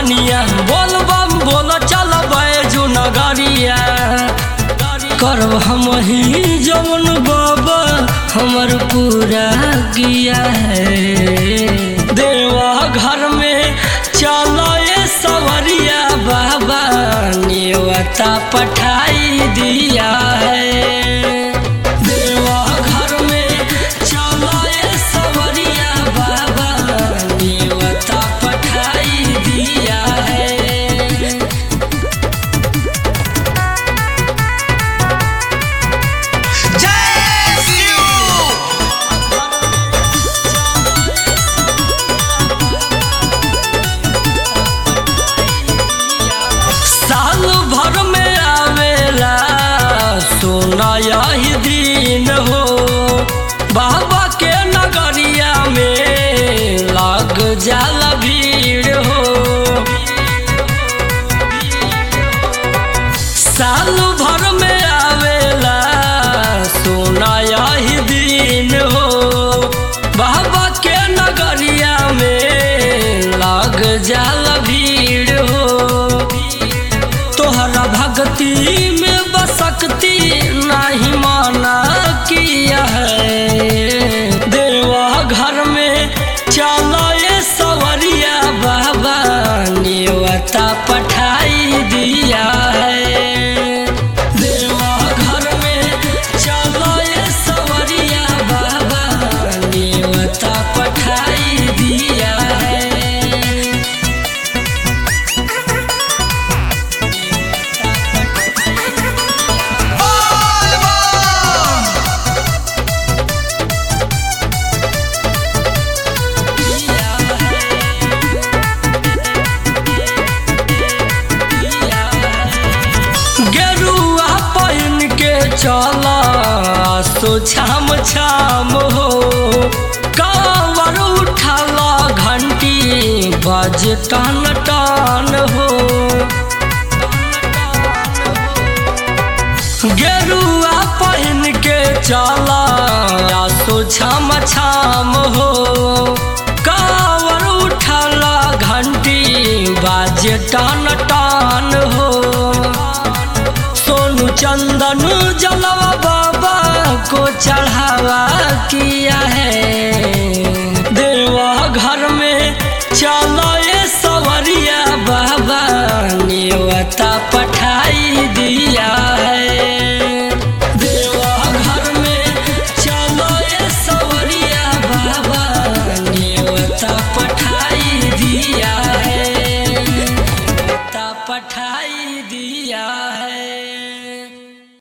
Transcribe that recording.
कहानिया बोल बम बोल चल बैजू नगरिया करब हम ही जवन बाबा हमर पूरा किया है। देवा घर में चलो ये सवरिया बाबा नेवता पठाई दिया है। देवा घर में चलो ये सवरिया बाबा नेवता पठाई दिया है। साल भर में आवेला सोना यही दिन हो बाबा के नगरिया में लग जाला भीड़ हो। साल भर में आवेला सोना यही दिन हो बाबा के नगरिया में लग जाला भीड़ हो। तोहरा भक्ति में बसक्ति नहीं माना किया है। देवा घर में चलो ये सवरिया बाबा नेवता पठाई दिया है। देवा घर में चलो ये सवरिया बाबा नेवता पठाई दिया है। गेरुआ पहिन के चला सो छाम छाम हो कांवर उठाला घंटी बज टन टन हो। गेरुआ पहिन के चला सो छाम छाम हो कांवर उठाला घंटी बज टन टन हो। सोनू चंदन जलवा बाबा को चढ़ावा किया है। देवा घर में चलो ये सवरिया बाबा नेवता पठा